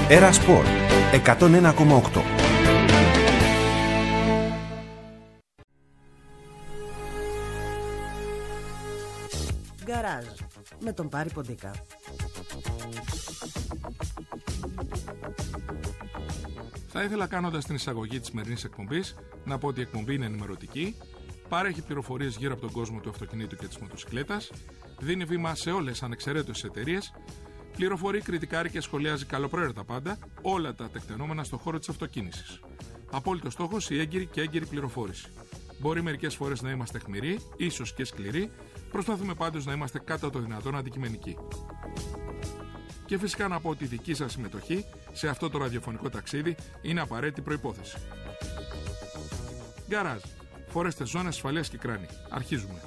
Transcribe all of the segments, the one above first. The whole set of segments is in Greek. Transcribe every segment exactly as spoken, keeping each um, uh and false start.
Έρα Σπορ εκατόν ένα κόμμα οκτώ. Γκαράζ με τον Πάρη Ποντίκα. Θα ήθελα, κάνοντας την εισαγωγή της σημερινής εκπομπής, να πω ότι η εκπομπή είναι ενημερωτική, παρέχει πληροφορίες γύρω από τον κόσμο του αυτοκινήτου και της μοτοσυκλέτας, δίνει βήμα σε όλες ανεξαιρέτως εταιρείες, πληροφορεί, κριτικάρει και σχολιάζει καλοπροαίρετα πάντα όλα τα τεκτενόμενα στον χώρο της αυτοκίνησης. Απόλυτος στόχος η έγκυρη και έγκυρη πληροφόρηση. Μπορεί μερικές φορές να είμαστε αιχμηροί, ίσως και σκληροί, προσπαθούμε πάντως να είμαστε κάτω το δυνατόν αντικειμενικοί. Και φυσικά να πω ότι η δική σας συμμετοχή σε αυτό το ραδιοφωνικό ταξίδι είναι απαραίτητη προϋπόθεση. Γκαράζ. Φορέστε ζώνες ασφαλείας και κράνη. Αρχίζουμε.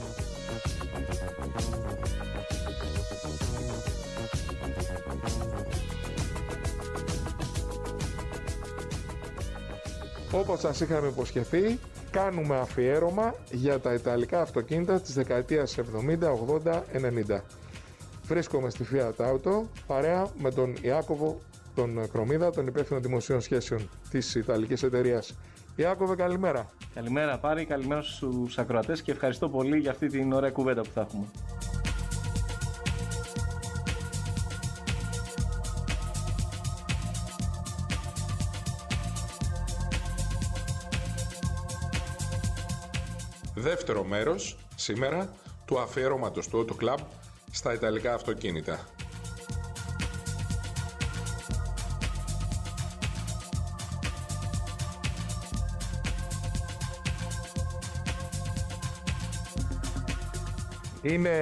Όπως σας είχαμε υποσχεθεί, κάνουμε αφιέρωμα για τα ιταλικά αυτοκίνητα της δεκαετίας εβδομήντα, ογδόντα, ενενήντα. Βρίσκομαι στη Fiat Auto, παρέα με τον Ιάκωβο τον Κρομίδα, τον υπεύθυνο δημοσίων σχέσεων της Ιταλικής εταιρείας. Ιάκωβε, καλημέρα. Καλημέρα Πάρη, καλημέρα στους ακροατές και ευχαριστώ πολύ για αυτή την ωραία κουβέντα που θα έχουμε. Δεύτερο μέρος, σήμερα, του αφιέρωματος του Auto Club στα ιταλικά αυτοκίνητα. Είναι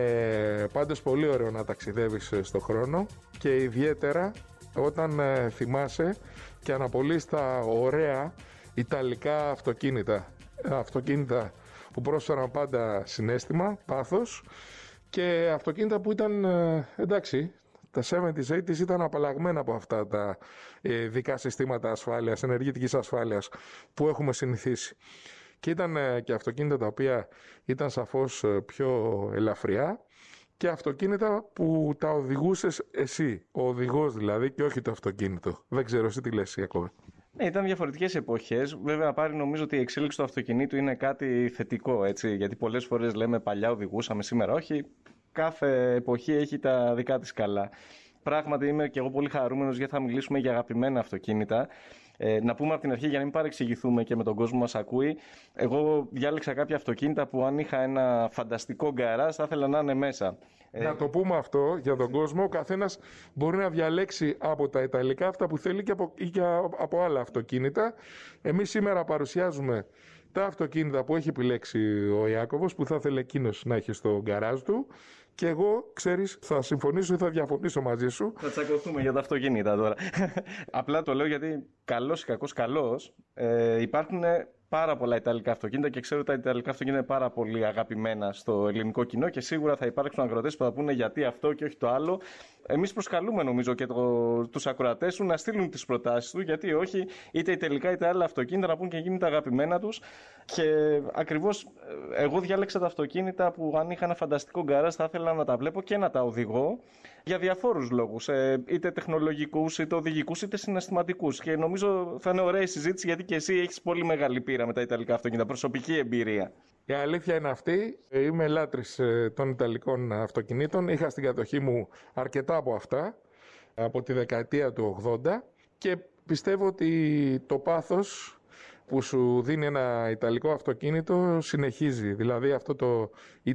πάντως πολύ ωραίο να ταξιδεύεις στο χρόνο και ιδιαίτερα όταν θυμάσαι και αναπολύεις τα ωραία ιταλικά αυτοκίνητα. Αυτοκίνητα που πρόσφεραν πάντα συναίσθημα, πάθος και αυτοκίνητα που ήταν, εντάξει, τα εβδομήντα, ογδόντα ήταν απαλλαγμένα από αυτά τα ειδικά συστήματα ασφάλειας, ενεργητικής ασφάλειας που έχουμε συνηθίσει. Και ήταν και αυτοκίνητα τα οποία ήταν σαφώς πιο ελαφριά και αυτοκίνητα που τα οδηγούσες εσύ, ο οδηγός δηλαδή και όχι το αυτοκίνητο. Δεν ξέρω εσύ τι λες, Ιακώβε. Ναι, ήταν διαφορετικές εποχές. Βέβαια, Πάρη, νομίζω ότι η εξέλιξη του αυτοκινήτου είναι κάτι θετικό, έτσι, γιατί πολλές φορές λέμε παλιά οδηγούσαμε, σήμερα όχι. Κάθε εποχή έχει τα δικά της καλά. Πράγματι, είμαι και εγώ πολύ χαρούμενος γιατί θα μιλήσουμε για αγαπημένα αυτοκίνητα. Ε, να πούμε από την αρχή, για να μην παρεξηγηθούμε και με τον κόσμο μας ακούει, εγώ διάλεξα κάποια αυτοκίνητα που αν είχα ένα φανταστικό γκαράζ θα ήθελα να είναι μέσα. Να το πούμε αυτό για τον κόσμο, ο καθένας μπορεί να διαλέξει από τα ιταλικά αυτά που θέλει και από, ή και από άλλα αυτοκίνητα. Εμείς σήμερα παρουσιάζουμε τα αυτοκίνητα που έχει επιλέξει ο Ιάκωβος, που θα ήθελε εκείνος να έχει στο γκαράζ του. Και εγώ, ξέρεις, θα συμφωνήσω ή θα διαφωνήσω μαζί σου. Θα τσακωθούμε για τα αυτοκίνητα τώρα. Απλά το λέω γιατί καλός ή κακός καλός ε, υπάρχουν πάρα πολλά ιταλικά αυτοκίνητα και ξέρω ότι τα ιταλικά αυτοκίνητα είναι πάρα πολύ αγαπημένα στο ελληνικό κοινό και σίγουρα θα υπάρξουν ακροατές που θα πούνε γιατί αυτό και όχι το άλλο. Εμείς προσκαλούμε νομίζω και το, τους ακροατές σου να στείλουν τις προτάσεις του, γιατί όχι, είτε ιταλικά είτε άλλα αυτοκίνητα να πούν και εκείνη τα αγαπημένα τους. Και ακριβώς εγώ διάλεξα τα αυτοκίνητα που αν είχα ένα φανταστικό γκαράζ θα ήθελα να τα βλέπω και να τα οδηγώ για διαφόρους λόγους, είτε τεχνολογικούς, είτε οδηγικούς, είτε συναισθηματικούς. Και νομίζω θα είναι ωραία η συζήτηση γιατί και εσύ έχεις πολύ μεγάλη πείρα με τα ιταλικά αυτοκίνητα, προσωπική εμπειρία. Η αλήθεια είναι αυτή. Είμαι λάτρης των ιταλικών αυτοκινήτων. Είχα στην κατοχή μου αρκετά από αυτά από τη δεκαετία του ογδόντα και πιστεύω ότι το πάθος που σου δίνει ένα ιταλικό αυτοκίνητο συνεχίζει. Δηλαδή αυτό το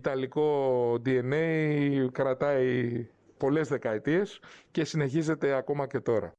ιταλικό ντι εν έι κρατάει πολλές δεκαετίες και συνεχίζεται ακόμα και τώρα.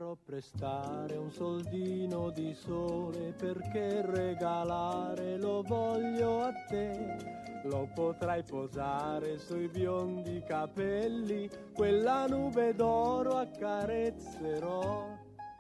farò prestare un soldino di sole perché regalare lo voglio a te. Lo potrai posare sui biondi capelli, quella nube d'oro accarezzerò.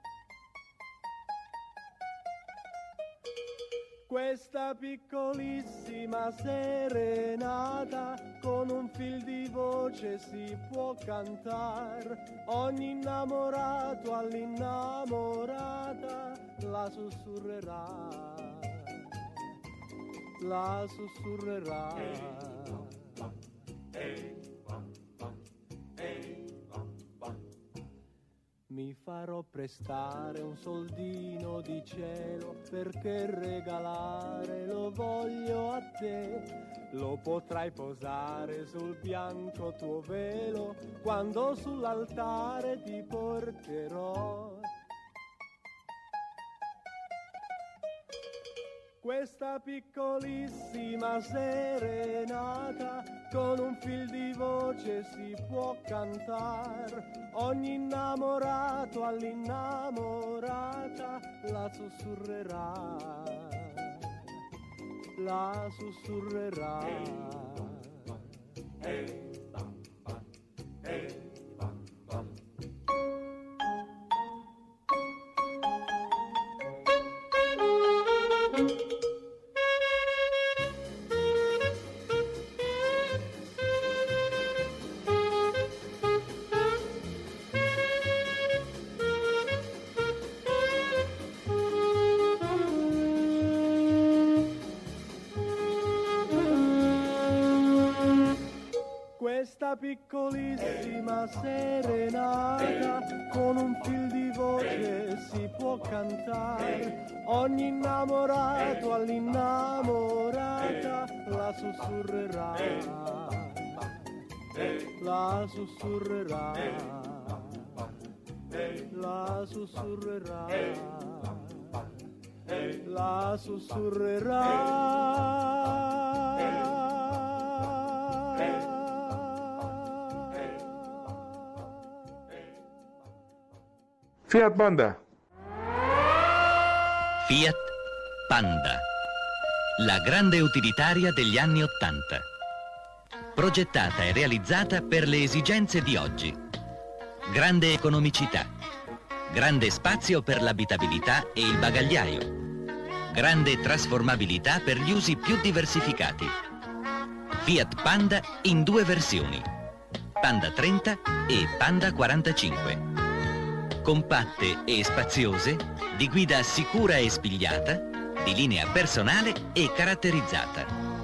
Questa piccolissima serenata con un fil di voce si può cantare. Ogni innamorato all'innamorata la sussurrerà, la sussurrerà. Mi farò prestare un soldino di cielo perché regalare lo voglio a te. Lo potrai posare sul bianco tuo velo quando sull'altare ti porterò. Questa piccolissima serenata con un fil di voce si può cantare. Ogni innamorato all'innamorata la sussurrerà, la sussurrerà. Questa piccolissima serenata con un fil di voce si può cantare. Ogni innamorato all'innamorata la sussurrerà, la sussurrerà, la sussurrerà, la sussurrerà. Fiat Panda. Fiat Panda, la grande utilitaria degli anni Ottanta. Progettata e realizzata per le esigenze di oggi. Grande economicità, grande spazio per l'abitabilità e il bagagliaio, grande trasformabilità per gli usi più diversificati. Fiat Panda in due versioni, Panda trenta e Panda quarantacinque. Compatte e spaziose, di guida sicura e spigliata, di linea personale e caratterizzata.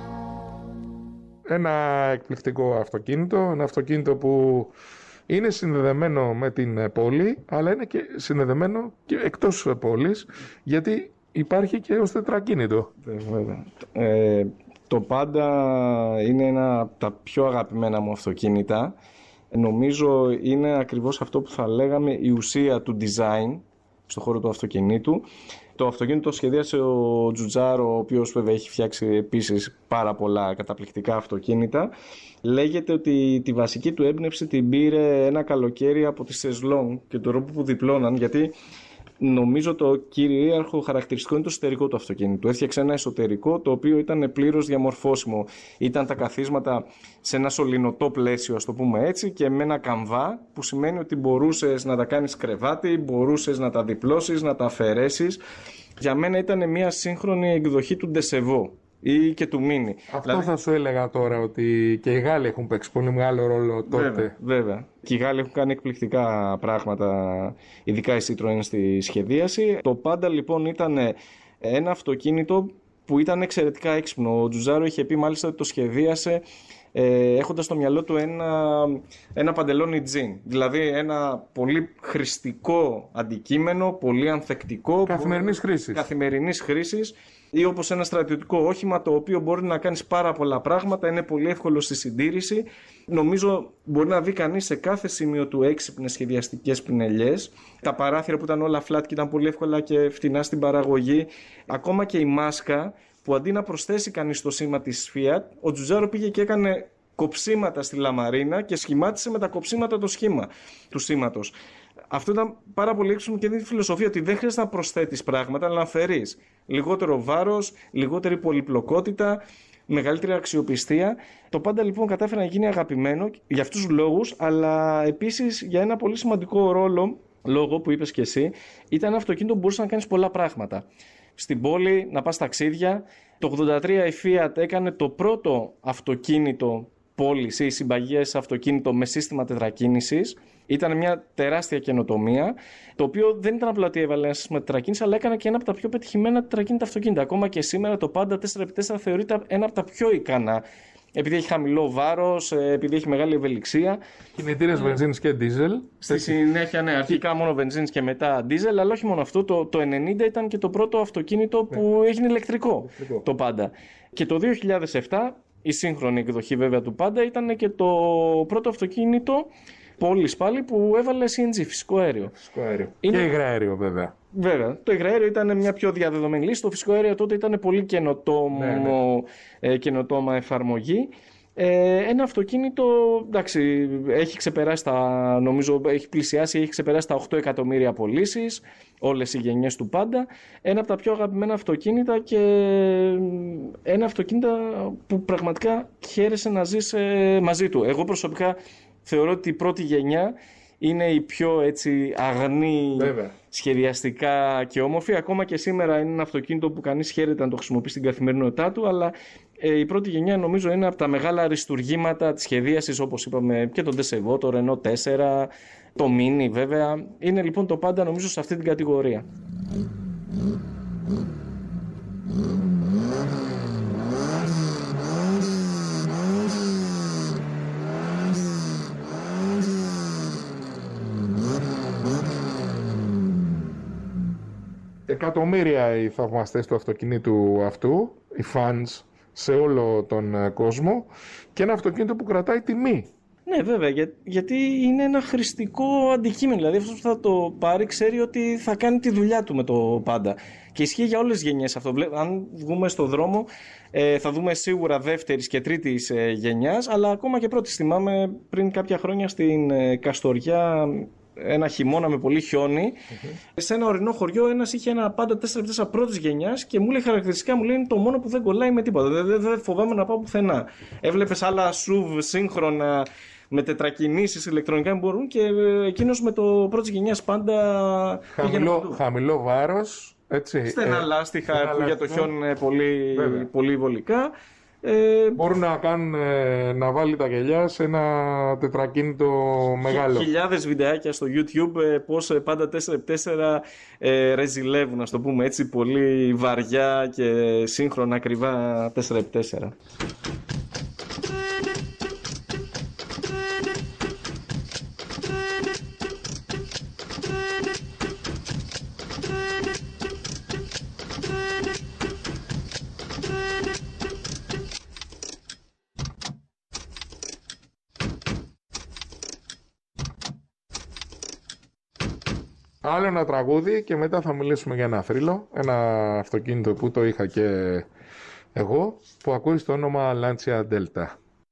Ένα εκπληκτικό αυτοκίνητο, ένα αυτοκίνητο που είναι συνδεδεμένο με την πόλη, αλλά είναι και συνδεδεμένο και εκτός πόλης, γιατί υπάρχει και ως τετρακίνητο. Βέβαια. Ε, το Panda είναι ένα από τα πιο αγαπημένα μου αυτοκίνητα. Νομίζω είναι ακριβώς αυτό που θα λέγαμε η ουσία του design στον χώρο του αυτοκινήτου. Το αυτοκίνητο το σχεδίασε ο Τζουτζάρο, ο οποίος βέβαια έχει φτιάξει επίσης πάρα πολλά καταπληκτικά αυτοκίνητα. Λέγεται ότι τη βασική του έμπνευση την πήρε ένα καλοκαίρι από τη σεζλόν και τον τρόπο που διπλώναν, γιατί νομίζω το κυρίαρχο χαρακτηριστικό είναι το εσωτερικό του αυτοκίνητου. Έφτιαξε ένα εσωτερικό το οποίο ήταν πλήρως διαμορφώσιμο. Ήταν τα καθίσματα σε ένα σωληνωτό πλαίσιο, ας το πούμε έτσι, και με ένα καμβά, που σημαίνει ότι μπορούσες να τα κάνεις κρεβάτι, μπορούσες να τα διπλώσεις, να τα αφαιρέσεις. Για μένα ήταν μια σύγχρονη εκδοχή του Ντεσεβό ή και του Μίνι. Αυτό δηλαδή... θα σου έλεγα τώρα, ότι και οι Γάλλοι έχουν παίξει πολύ μεγάλο ρόλο τότε. Βέβαια, βέβαια. Και οι Γάλλοι έχουν κάνει εκπληκτικά πράγματα, ειδικά η Citroën στη σχεδίαση. Το Panda λοιπόν ήταν ένα αυτοκίνητο που ήταν εξαιρετικά έξυπνο. Ο Τζουζάρο είχε πει μάλιστα ότι το σχεδίασε ε, έχοντας στο μυαλό του ένα, ένα παντελόνι τζιν. Δηλαδή ένα πολύ χρηστικό αντικείμενο, πολύ ανθεκτικό. Καθημερινής χρήσης. Καθημερινής χρήσης. Ή όπως ένα στρατιωτικό όχημα το οποίο μπορεί να κάνεις πάρα πολλά πράγματα, είναι πολύ εύκολο στη συντήρηση. Νομίζω μπορεί να δει κανείς σε κάθε σημείο του έξυπνες σχεδιαστικές πινελιές. Τα παράθυρα που ήταν όλα flat και ήταν πολύ εύκολα και φτηνά στην παραγωγή. Ακόμα και η μάσκα που αντί να προσθέσει κανείς το σήμα της Fiat, ο Τζουτζάρο πήγε και έκανε κοψίματα στη λαμαρίνα και σχημάτισε με τα κοψίματα το σχήμα του σήματος. αυτό ήταν πάρα πολύ έξυπνο και δίνει τη φιλοσοφία ότι δεν χρειάζεται να προσθέτεις πράγματα, αλλά να φέρεις λιγότερο βάρος, λιγότερη πολυπλοκότητα, μεγαλύτερη αξιοπιστία. Το Πάντα λοιπόν κατάφερε να γίνει αγαπημένο για αυτούς τους λόγους, αλλά επίσης για ένα πολύ σημαντικό ρόλο, λόγο που είπες και εσύ, ήταν ένα αυτοκίνητο που μπορούσε να κάνεις πολλά πράγματα. Στην πόλη, να πας ταξίδια. Το ογδόντα τρία η Fiat έκανε το πρώτο αυτοκίνητο πόλης ή συμπαγές αυτοκίνητο με σύστημα τετρακίνησης. Ήταν μια τεράστια καινοτομία, το οποίο δεν ήταν απλά ότι έβαλε ένα σύστημα τετρακίνησης, αλλά έκανε και ένα από τα πιο πετυχημένα τετρακίνητα αυτοκίνητα. Ακόμα και σήμερα το Πάντα τέσσερα επί τέσσερα θεωρείται ένα από τα πιο ικανά. Επειδή έχει χαμηλό βάρος, επειδή έχει μεγάλη ευελιξία. Κινητήρες βενζίνης και δίζελ. Στη συνέχεια, ναι, αρχικά μόνο βενζίνης και μετά δίζελ, αλλά όχι μόνο αυτό. Το, το ενενήντα ήταν και το πρώτο αυτοκίνητο που ναι. έγινε ηλεκτρικό, ηλεκτρικό, το Πάντα. Και το δύο χιλιάδες επτά, η σύγχρονη εκδοχή βέβαια του Πάντα, ήταν και το πρώτο αυτοκίνητο πόλης πάλι που έβαλε σι εν τζι, φυσικό αέριο. Φυσικό αέριο. Είναι... Και υγραέριο βέβαια. Βέβαια. Το υγραέριο ήταν μια πιο διαδεδομένη λύση. Το φυσικό αέριο τότε ήταν πολύ καινοτόμο, ναι, ναι. Ε, καινοτόμα εφαρμογή. Ε, ένα αυτοκίνητο, εντάξει, έχει ξεπεράσει τα, νομίζω, έχει πλησιάσει, έχει ξεπεράσει τα οκτώ εκατομμύρια πωλήσεις, όλες οι γενιές του Πάντα. Ένα από τα πιο αγαπημένα αυτοκίνητα και ένα αυτοκίνητα που πραγματικά χαίρεσε να ζεις ε, μαζί του. Εγώ προσωπικά θεωρώ ότι η πρώτη γενιά είναι η πιο έτσι αγνή, βέβαια, σχεδιαστικά και όμορφη. Ακόμα και σήμερα είναι ένα αυτοκίνητο που κανείς χαίρεται να το χρησιμοποιεί στην καθημερινότητά του, αλλά ε, η πρώτη γενιά νομίζω είναι από τα μεγάλα αριστουργήματα της σχεδίασης, όπως είπαμε και το Ντεσεβό, το Renault τέσσερα, το Mini βέβαια. Είναι λοιπόν το Πάντα νομίζω σε αυτή την κατηγορία. Εκατομμύρια οι θαυμαστές του αυτοκινήτου αυτού, οι fans σε όλο τον κόσμο, και ένα αυτοκίνητο που κρατάει τιμή. Ναι, βέβαια, για, γιατί είναι ένα χρηστικό αντικείμενο. Δηλαδή αυτός που θα το πάρει ξέρει ότι θα κάνει τη δουλειά του με το Πάντα. Και ισχύει για όλες τις γενιές αυτό. Αν βγούμε στο δρόμο ε, θα δούμε σίγουρα δεύτερης και τρίτης ε, γενιάς, αλλά ακόμα και πρώτης. Θυμάμαι πριν κάποια χρόνια στην ε, Καστοριά, ένα χειμώνα με πολύ χιόνι, mm-hmm. σε ένα ορεινό χωριό ένας είχε ένα Πάντα τέσσερα επί τέσσερα πρώτης γενιάς και μου λέει χαρακτηριστικά, μου λέει είναι το μόνο που δεν κολλάει με τίποτα. Δεν δε, δε φοβάμαι να πάω πουθενά. Έβλεπες άλλα σουβ σύγχρονα με τετρακινήσεις ηλεκτρονικά που μπορούν, και εκείνος με το πρώτης γενιάς Πάντα. Χαμηλό, χαμηλό βάρος. Έτσι, στενά ε, λάστιχα που λάστιχα, για το χιόνι είναι πολύ, πολύ βολικά. Ε, Μπορούν να κάνουν, να βάλει τα γυαλιά σε ένα τετρακίνητο μεγάλο. Χιλιάδες βιντεάκια στο YouTube πώς Πάντα τέσσερα επί τέσσερα ε, ρεζιλεύουν, να το πούμε έτσι, πολύ βαριά και σύγχρονα ακριβά τέσσερα επί τέσσερα. Άλλο ένα τραγούδι και μετά θα μιλήσουμε για ένα θρύλο, ένα αυτοκίνητο που το είχα και εγώ, που ακούει το όνομα Lancia Delta.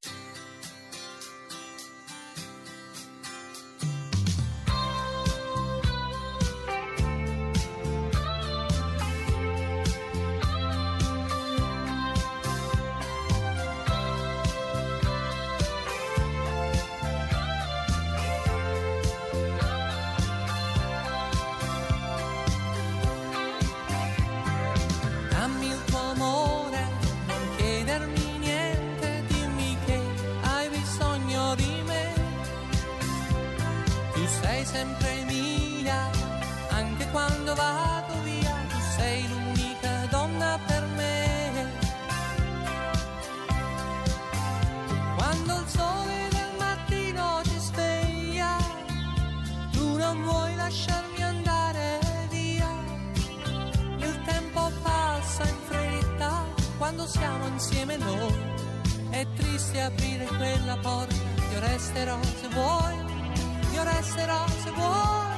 Siamo insieme noi, è triste aprire quella porta, io resterò se vuoi, io resterò se vuoi.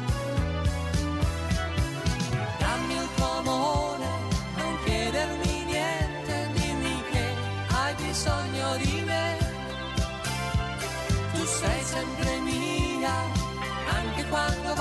Dammi il tuo amore, non chiedermi niente, dimmi che hai bisogno di me. Tu sei sempre mia, anche quando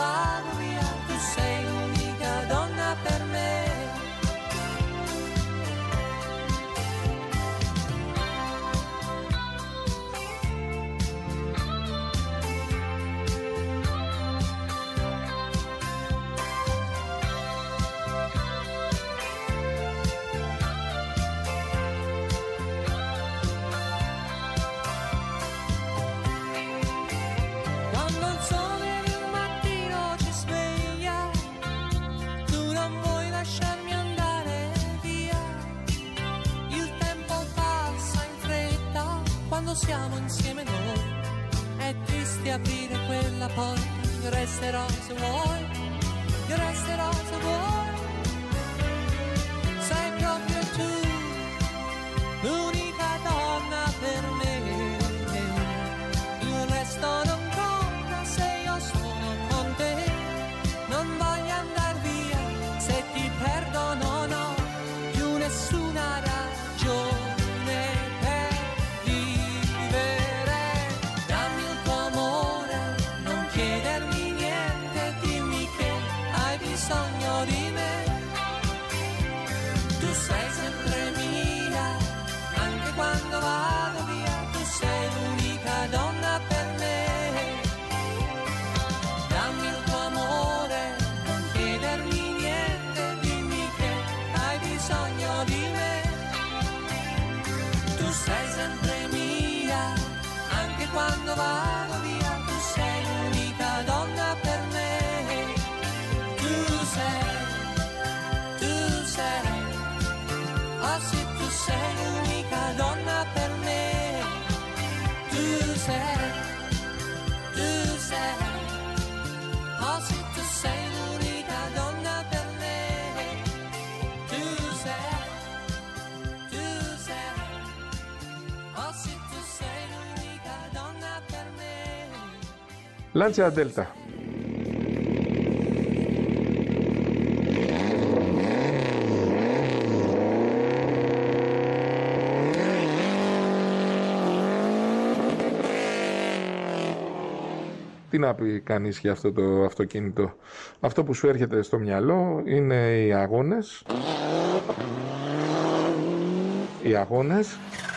quando siamo insieme noi, è triste aprire quella porta, io resterò se vuoi, io resterò se vuoi, sei proprio tu, l'unica donna per me, il resto non conta se io sono con te, non voglio andar via, se ti perdo non ho più nessuna ragione per vivere, dammi il tuo amore, non chiedermi niente, dimmi che hai bisogno di me, tu sei sempre mia, anche quando vado via, tu sei l'unica donna per me, dammi il tuo amore, non chiedermi niente, dimmi che hai bisogno di me, tu sei sempre mia, anche quando vado via, tu sei l'unica donna per me, tu sei, tu sei, oh sì, tu sei l'unica donna per me, tu sei, tu sei, oh sì, tu sei l'unica donna per me, tu sei, tu sei, oh sì, tu sei l'unica donna per me. Lancia Delta. Τι να πει κανείς για αυτό το αυτοκίνητο? Αυτό που σου έρχεται στο μυαλό είναι οι αγώνες. Οι αγώνες.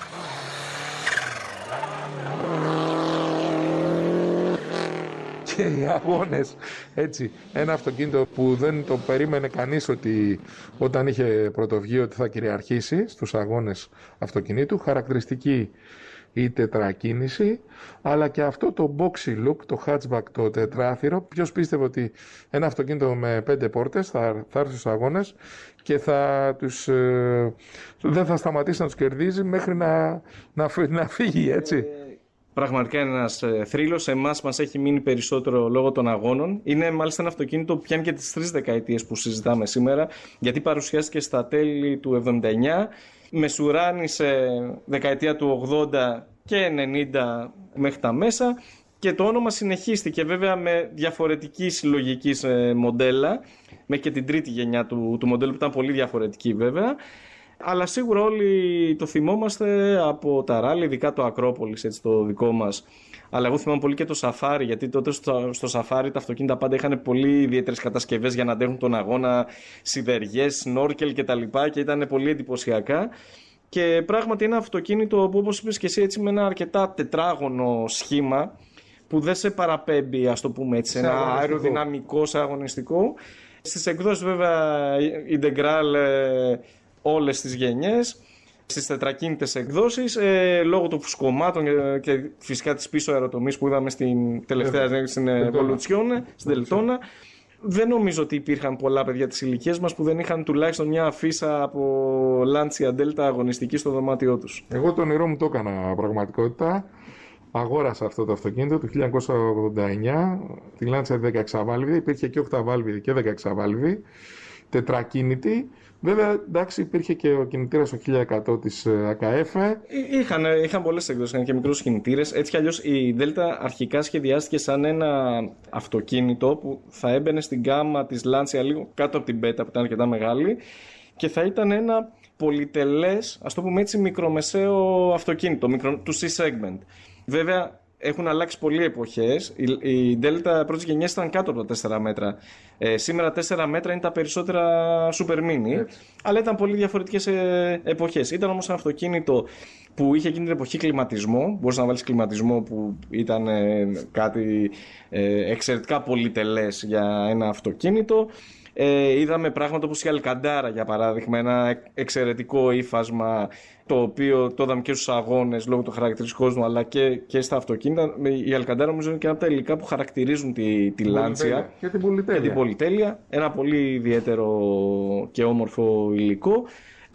Και οι αγώνες. Έτσι, ένα αυτοκίνητο που δεν το περίμενε κανείς ότι όταν είχε πρωτοβγεί ότι θα κυριαρχήσει στους αγώνες αυτοκινήτου. Χαρακτηριστική η τετρακίνηση, αλλά και αυτό το boxy look, το hatchback, το τετράθυρο. Ποιος πίστευε ότι ένα αυτοκίνητο με πέντε πόρτες θα, θα έρθει στους αγώνες και θα τους, ε, δεν θα σταματήσει να τους κερδίζει μέχρι να, να, να φύγει, έτσι. Πραγματικά είναι ένας θρύλος. Σε εμάς μας έχει μείνει περισσότερο λόγω των αγώνων. Είναι μάλιστα ένα αυτοκίνητο που πιάνει και τις τρεις δεκαετίες που συζητάμε σήμερα, γιατί παρουσιάστηκε στα τέλη του εβδομήντα εννιά, μεσουράνει σε δεκαετία του ογδόντα και ενενήντα μέχρι τα μέσα, και το όνομα συνεχίστηκε βέβαια με διαφορετική συλλογική μοντέλα, μέχρι και την τρίτη γενιά του, του μοντέλου που ήταν πολύ διαφορετική βέβαια. Αλλά σίγουρα όλοι το θυμόμαστε από τα ράλι, ειδικά το Ακρόπολης, έτσι, το δικό μας. Αλλά εγώ θυμάμαι πολύ και το Σαφάρι, γιατί τότε στο, στο Σαφάρι τα αυτοκίνητα πάντα είχαν πολύ ιδιαίτερες κατασκευές για να αντέχουν τον αγώνα, σιδεριές, σνόρκελ κτλ. Και ήταν πολύ εντυπωσιακά. Και πράγματι ένα αυτοκίνητο που, όπως είπες και εσύ, έτσι, με ένα αρκετά τετράγωνο σχήμα, που δεν σε παραπέμπει, ας το πούμε έτσι, ένα αεροδυναμικό, σε αγωνιστικό. Στις εκδόσεις βέβαια Integral όλες τις γενιές, στις τετρακίνητες εκδόσεις, ε, λόγω των φουσκωμάτων και, και φυσικά της πίσω αεροτομής που είδαμε στην τελευταία yeah. στην Evoluzione, στην Τελτώνα. Δεν νομίζω ότι υπήρχαν πολλά παιδιά της ηλικίας μας που δεν είχαν τουλάχιστον μια αφίσα από Lancia Delta αγωνιστική στο δωμάτιό τους. Εγώ το όνειρό μου το έκανα πραγματικότητα. Αγόρασα αυτό το αυτοκίνητο το χίλια εννιακόσια ογδόντα εννιά, τη Lancia δεκαεξαβάλβηδη, υπήρχε και οκταβάλβηδη και δεκαεξαβάλβηδη, τετρακίνητη. Βέβαια, εντάξει, υπήρχε και ο κινητήρας το χίλια εκατό της έι κέι εφ. Είχαν, είχαν πολλές εκδόσεις, είχαν και μικρούς κινητήρες. Έτσι κι αλλιώς η Delta αρχικά σχεδιάστηκε σαν ένα αυτοκίνητο που θα έμπαινε στην γκάμα της Lancia λίγο κάτω από την Beta, που ήταν αρκετά μεγάλη, και θα ήταν ένα πολυτελές, ας το πούμε έτσι, μικρομεσαίο αυτοκίνητο, μικρο, του C-segment. Βέβαια, έχουν αλλάξει πολλοί εποχές. Η, η Delta πρώτης γενιάς ήταν κάτω από τα τέσσερα μέτρα. Ε, σήμερα τέσσερα μέτρα είναι τα περισσότερα Super Mini, έτσι, αλλά ήταν πολύ διαφορετικές ε, εποχές. Ήταν όμως ένα αυτοκίνητο που είχε εκείνη την εποχή κλιματισμό. Μπορείς να βάλεις κλιματισμό, που ήταν ε, κάτι ε, εξαιρετικά πολυτελές για ένα αυτοκίνητο. Ε, είδαμε πράγματα όπως η Αλκαντάρα, για παράδειγμα, ένα εξαιρετικό ύφασμα, το οποίο το είδαμε και στους αγώνες λόγω του χαρακτηριστικού κόσμου, αλλά και, και στα αυτοκίνητα. Η Αλκαντάρα νομίζω είναι και ένα από τα υλικά που χαρακτηρίζουν τη, τη Lancia και την πολυτέλεια. και την πολυτέλεια. Ένα πολύ ιδιαίτερο και όμορφο υλικό.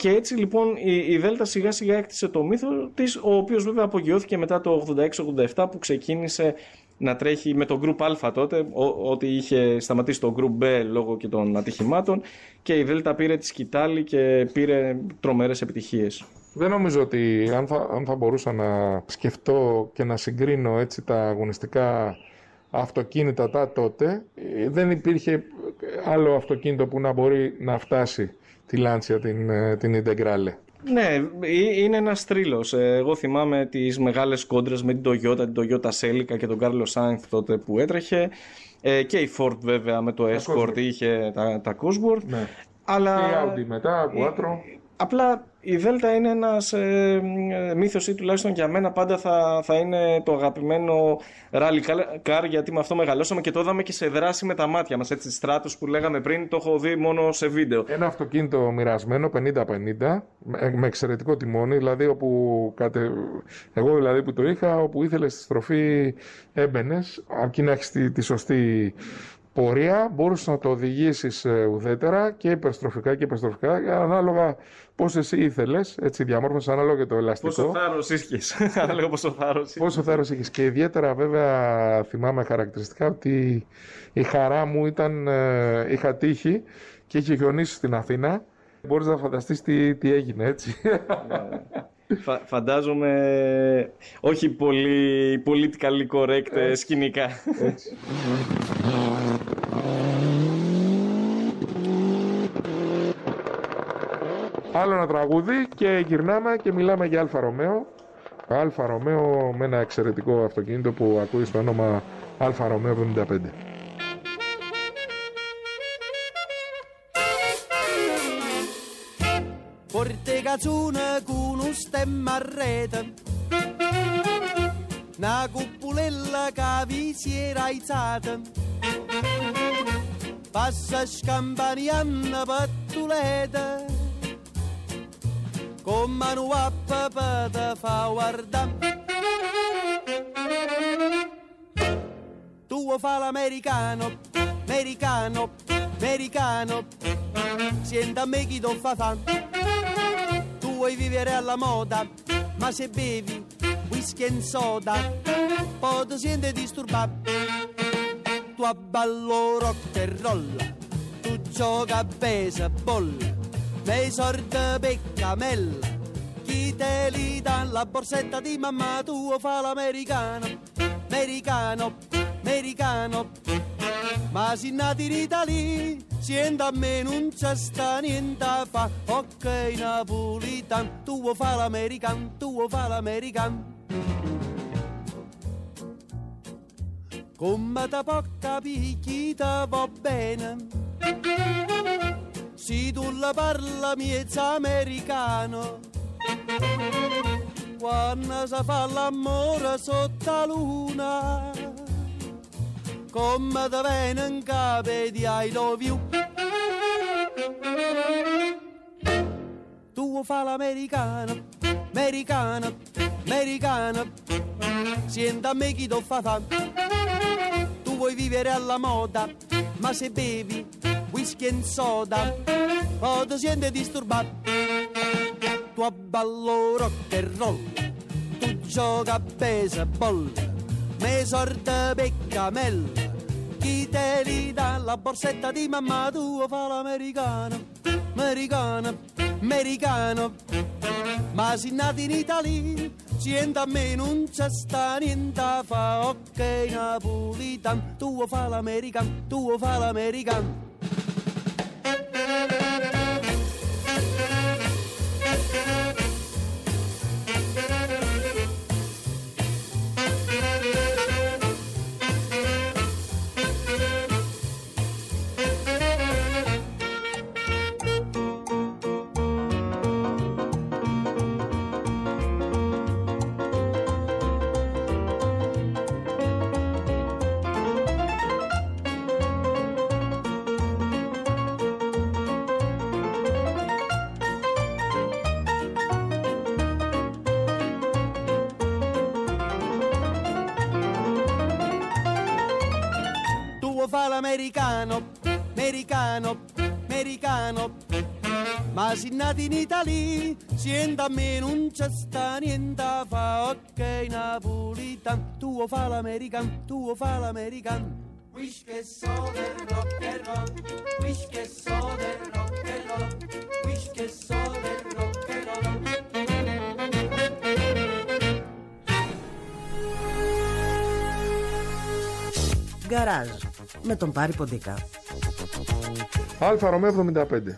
Και έτσι λοιπόν η, η Δέλτα σιγά σιγά έκτισε το μύθο της, ο οποίος βέβαια απογειώθηκε μετά το ογδόντα έξι ογδόντα επτά που ξεκίνησε να τρέχει με το Group Α τότε, ότι είχε σταματήσει το Group B λόγω και των ατυχημάτων, και η Δέλτα πήρε τη σκητάλη και πήρε τρομερές επιτυχίες. Δεν νομίζω ότι αν θα, αν θα μπορούσα να σκεφτώ και να συγκρίνω έτσι τα αγωνιστικά αυτοκίνητα τα τότε, δεν υπήρχε άλλο αυτοκίνητο που να μπορεί να φτάσει τη Lancia, την, την Integrale. Ναι, είναι ένας θρύλος. Εγώ θυμάμαι τις μεγάλες κόντρες με την Toyota, την Toyota Celica και τον Carlos Sainz τότε που έτρεχε, και η Ford βέβαια με το Escort είχε τα, τα Cosworth. Ναι. Αλλά... και η Audi μετά, Quattro. Απλά η Δέλτα είναι ένας ε, μύθος, ή τουλάχιστον για μένα πάντα θα, θα είναι το αγαπημένο rally car, γιατί με αυτό μεγαλώσαμε και το είδαμε και σε δράση με τα μάτια μας. Έτσι, Stratos που λέγαμε πριν, το έχω δει μόνο σε βίντεο. Ένα αυτοκίνητο μοιρασμένο πενήντα πενήντα με εξαιρετικό τιμόνι, δηλαδή όπου κατε... εγώ δηλαδή που το είχα, όπου ήθελες στη στροφή έμπαινες, αρκεί να έχεις τη, τη σωστή πορεία, μπορούσες να το οδηγήσεις ουδέτερα και υπερστροφικά και υπερστροφικά, ανάλογα πώς εσύ ήθελες, έτσι διαμόρφωσες ανάλογα και το ελαστικό. Πόσο θάρρος είχες, ανάλογα πόσο θάρρος είχες. Πόσο θάρρος είχες. Και ιδιαίτερα βέβαια θυμάμαι χαρακτηριστικά ότι η χαρά μου ήταν, ε, είχα τύχει και είχε χιονίσει στην Αθήνα. Μπορείς να φανταστείς τι, τι έγινε, έτσι. Φα, φαντάζομαι όχι πολύ politically correct ε, σκηνικά. Έτσι. Άλλο ένα τραγούδι και γυρνάμε και μιλάμε για Αλφα Ρωμαίο. Αλφα Ρωμαίο με ένα εξαιρετικό αυτοκίνητο που ακούει στο όνομα Αλφα Ρωμαίο εβδομήντα πέντε. Porte cazzone con un stemma a rete, una cupolella che vi si era alzata, passa scampanianna pattuleta, con mano a papà te fa guardare. Tu fa l'americano, americano, americano, sienta me chi tu fa fa. Tu vuoi vivere alla moda, ma se bevi whisky e soda, poi ti senti disturbato. Tu abballo rock and roll, tu gioca a baseball, nei sordi peccamella, chi te li dà la borsetta di mamma, tu fa l'americano, americano, americano, ma si nati in Italia, sienta a me non c'è sta niente a fa, ok napolitan, tu fa l'americano, tu fa l'americano. Come te può capire chi te va bene, se tu la parla miezza americano, quando si fa l'amore sotto la luna, come te viene in capo di I love you. Tu fa l'americano, americano, americano, sienta a me chi tu fa fa. Tu vuoi vivere alla moda, ma se bevi whisky e soda, poi ti senti disturbato. Tu abballo rock and roll, tu gioca a baseball, me sorte peccamella, chi te li dà la borsetta di mamma, tu fa l'americano, americano, americano, ma si nati in Italia, sienta a me non c'è sta niente a fa, ok napolitan, tu fa l'americano, tu fa l'americano. fa l'americano, americano, americano, Ma se nati in Italia, sienta a me non c'è sta niente a fa, ok napolitan, tu fa l'american, tu fa l'american. Wish che so del rock and roll, wish che so del rock and roll, wish che so del rock and roll. Γκαράζ με τον Πάρη Ποντίκα. Αλφα Ρωμαίο εβδομήντα πέντε.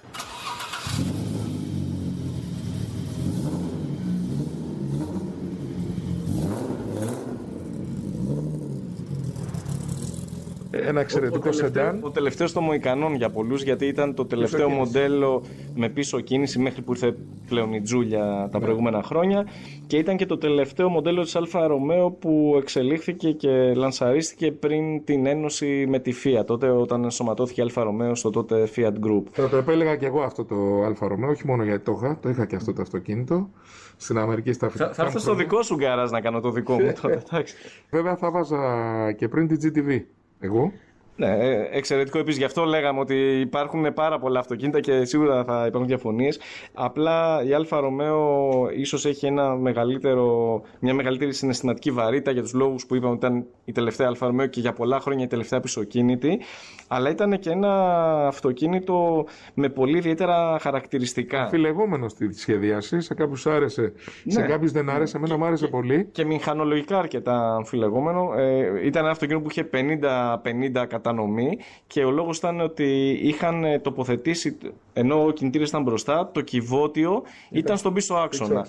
Ένα εξαιρετικό σεντάν. Ο τελευταίος των Μοϊκανών για πολλούς, γιατί ήταν το τελευταίο μοντέλο με πίσω κίνηση μέχρι που ήρθε πλέον η Τζούλια τα προηγούμενα χρόνια, και ήταν και το τελευταίο μοντέλο της Αλφα Ρωμαίο που εξελίχθηκε και λανσαρίστηκε πριν την ένωση με τη Fiat, τότε όταν ενσωματώθηκε η Αλφα Ρωμαίο στο τότε Fiat Group. Θα το επέλεγα και εγώ αυτό το Αλφα Ρωμαίο, όχι μόνο γιατί το είχα, το είχα και αυτό το αυτοκίνητο. Στην Αμερική στα φυτικά. Θα έρθω στο δικό σου γκάραζ να κάνω το δικό μου τότε. Βέβαια θα βάζα και πριν την τζι τι βι. Εγώ. Ναι, εξαιρετικό επίσης. Γι' αυτό λέγαμε ότι υπάρχουν πάρα πολλά αυτοκίνητα και σίγουρα θα υπάρχουν διαφωνίες. Απλά η Αλφα Ρωμαίο ίσως έχει ένα μεγαλύτερο, μια μεγαλύτερη συναισθηματική βαρύτητα για τους λόγους που είπαμε ότι ήταν η τελευταία Αλφα Ρωμαίο και για πολλά χρόνια η τελευταία πισωκίνητη. Αλλά ήταν και ένα αυτοκίνητο με πολύ ιδιαίτερα χαρακτηριστικά. Αμφιλεγόμενο στη σχεδίαση. Σε κάποιους άρεσε, ναι. Σε κάποιους δεν άρεσε. Εμένα μου άρεσε πολύ. Και μηχανολογικά αρκετά αμφιλεγόμενο. Ε, ήταν ένα αυτοκίνητο που είχε πενήντα πενήντα κατανομή και ο λόγος ήταν ότι είχαν τοποθετήσει, ενώ ο κινητήρας ήταν μπροστά, το κυβότιο ήταν, ήταν στον πίσω άξονα.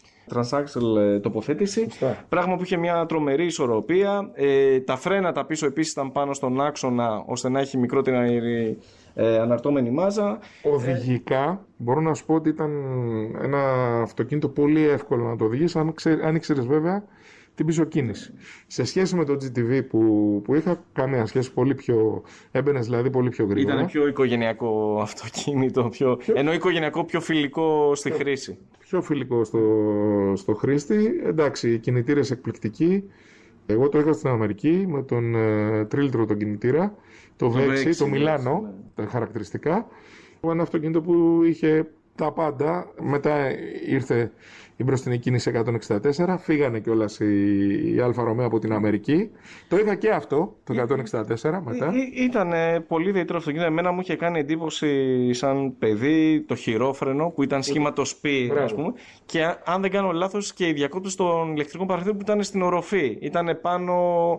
Transaxle τοποθέτηση, Φωστά. Πράγμα που είχε μια τρομερή ισορροπία. Ε, τα φρένα τα πίσω επίσης ήταν πάνω στον άξονα, ώστε να έχει μικρότερη ε, αναρτώμενη μάζα. Οδηγικά ε, μπορώ να σου πω ότι ήταν ένα αυτοκίνητο πολύ εύκολο να το οδηγείς, αν, αν ήξερες βέβαια την πίσω κίνηση. Σε σχέση με το τζι τι βι που, που είχα, καμία σχέση, πολύ πιο, έμπαινες δηλαδή πολύ πιο γρήγορα. Ήταν πιο οικογενειακό αυτοκίνητο, πιο, πιο... ενώ οικογενειακό πιο φιλικό στη πιο, χρήση. Πιο φιλικό στο, στο χρήστη. Εντάξει, οι κινητήρες εκπληκτικοί. Εγώ το είχα στην Αμερική με τον ε, τρίλιτρο τον κινητήρα, το, το βι έξι, το Μιλάνο, ναι. Τα χαρακτηριστικά. Ένα αυτοκίνητο που είχε τα πάντα. Μετά ήρθε η μπροστινή κίνηση εκατόν εξήντα τέσσερα, φύγανε κιόλας η, η Αλφα Ρωμαίο από την Αμερική. Το είχα και αυτό, το εκατόν εξήντα τέσσερα μετά. Ή, ήταν πολύ ιδιαίτερο αυτοκίνητο. Εμένα μου είχε κάνει εντύπωση σαν παιδί το χειρόφρενο που ήταν σχήμα το σπί, ας πούμε. Και αν δεν κάνω λάθος, και οι διακόπτες των ηλεκτρικών παραθύρων που ήταν στην οροφή. Ήταν πάνω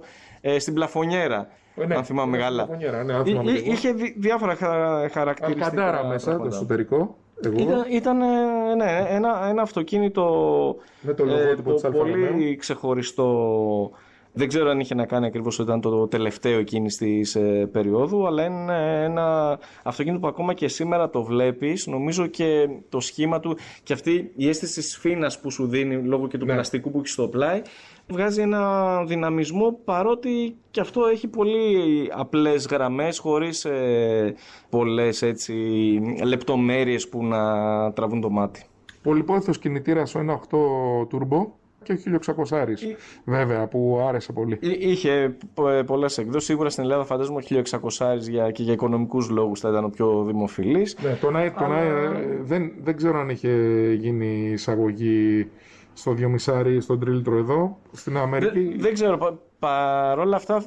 ε, στην πλαφονιέρα. Ναι, αν θυμάμαι καλά. Ναι, είχε δι, διάφορα χαρακτηριστικά. Αλκαντάρα μέσα, το εσωτερικό. Εγώ. Ήταν, ήταν ναι, ένα, ένα αυτοκίνητο με το λογότυπο ε, πολύ ξεχωριστό. Δεν ξέρω αν είχε να κάνει ακριβώς ότι ήταν το τελευταίο εκείνης της ε, περίοδου, αλλά είναι ένα αυτοκίνητο που ακόμα και σήμερα το βλέπεις. Νομίζω και το σχήμα του και αυτή η αίσθηση της φίνας που σου δίνει λόγω και του ναι. πλαστικού που έχει στο πλάι, βγάζει ένα δυναμισμό, παρότι και αυτό έχει πολύ απλές γραμμές, χωρίς ε, πολλές έτσι, λεπτομέρειες που να τραβούν το μάτι. Πολυπόθητος κινητήρας ο ένα κόμμα οκτώ turbo και χίλια εξακόσια Ι... βέβαια, που άρεσε πολύ. Είχε πολλές εκδόσεις. Σίγουρα στην Ελλάδα φαντάζομαι χίλια εξακόσια για, και για οικονομικούς λόγους θα ήταν ο πιο δημοφιλής. Ναι, τον Α, τον Αλλά... Α, δεν, δεν ξέρω αν είχε γίνει εισαγωγή στο δυόμισι στον τρίλιτρο εδώ, στην Αμερική. Δεν, δεν ξέρω. Παρ' όλα αυτά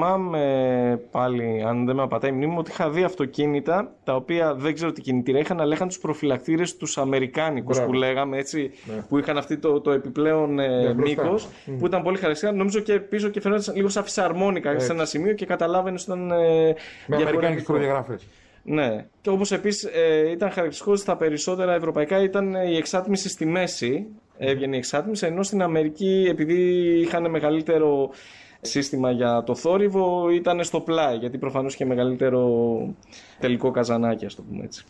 θυμάμαι πάλι, αν δεν με απατάει η μνήμη μου, ότι είχα δει αυτοκίνητα τα οποία δεν ξέρω τι κινητήρα είχαν, αλλά είχαν τους προφυλακτήρες τους αμερικάνικους. Μπράβο. Που λέγαμε έτσι, ναι. Που είχαν αυτή το, το επιπλέον ναι, μήκος, mm. που ήταν πολύ χαρακτηριστικά. Νομίζω και πίσω και φαινόταν λίγο σαν φυσαρμόνικα σε ένα σημείο και καταλάβαινε ότι ήταν ε, με αμερικάνικες προδιαγραφές. Ναι. Και όπως επίσης ε, ήταν χαρακτηριστικό στα περισσότερα ευρωπαϊκά ήταν η εξάτμιση στη μέση. Έβγαινε η εξάτμιση, ενώ στην Αμερική, επειδή είχαν μεγαλύτερο σύστημα για το θόρυβο, ήταν στο πλάι, γιατί προφανώς είχε μεγαλύτερο τελικό καζανάκι, ας το πούμε έτσι.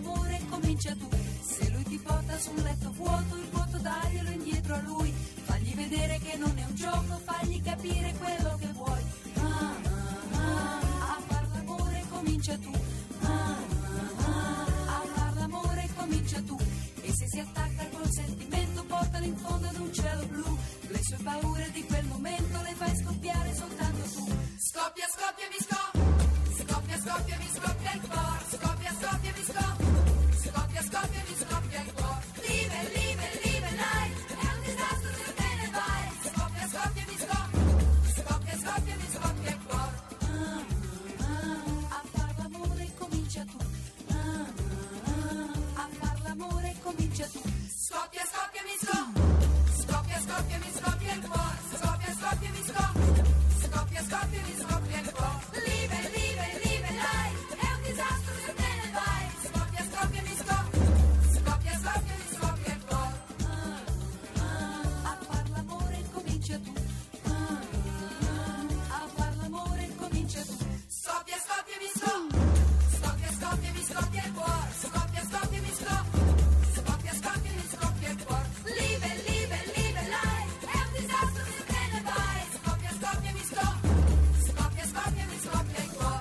Sul letto vuoto, il vuoto daglielo indietro a lui, fagli vedere che non è un gioco, fagli capire quello che vuoi. Ah, ah, ah, a far l'amore comincia tu. Ah, ah, ah, a far l'amore comincia tu. E se si attacca col sentimento, portalo in fondo ad un cielo blu. Le sue paure di quel momento le fai scoppiare soltanto tu. Scoppia, scoppia, mi scoppia. Scoppia, scoppia, mi scoppia il cuore. Scoppia, scoppia, mi scoppia. Scoppia, scoppia, mi scoppia il cuore. Live, live, live, life. È un disastro se te ne vai. Scoppia, scoppia, mi scoppia. Scoppia, scoppia, mi scoppia il cuore. Ah, ah, a far l'amore comincia tu. Ah, ah, a far l'amore comincia tu. Scoppia, scoppia, mi scoppia. Scoppia, scoppia, mi scoppia il cuore. Scoppia, scoppia, mi scoppia. Scoppia, scoppia, mi scoppia il cuore. Live, live, live, life. È un disastro se te ne vai. Scoppia, scoppia, mi scoppia. Scoppia, scoppia, mi scoppia il cuore. Ah, ah, a far l'amore comincia tu. Ah, ah, a far l'amore comincia tu. Scoppia, scoppia, mi scoppia. Scoppia, scoppia, mi scoppia il cuore. Scoppia, scoppia, mi scoppia. Scoppia, scoppia, mi scoppia il cuore. Live, live, live, life. È un disastro se te ne vai. Scoppia, scoppia, mi scoppia. Scoppia, scoppia, mi scoppia il cuore.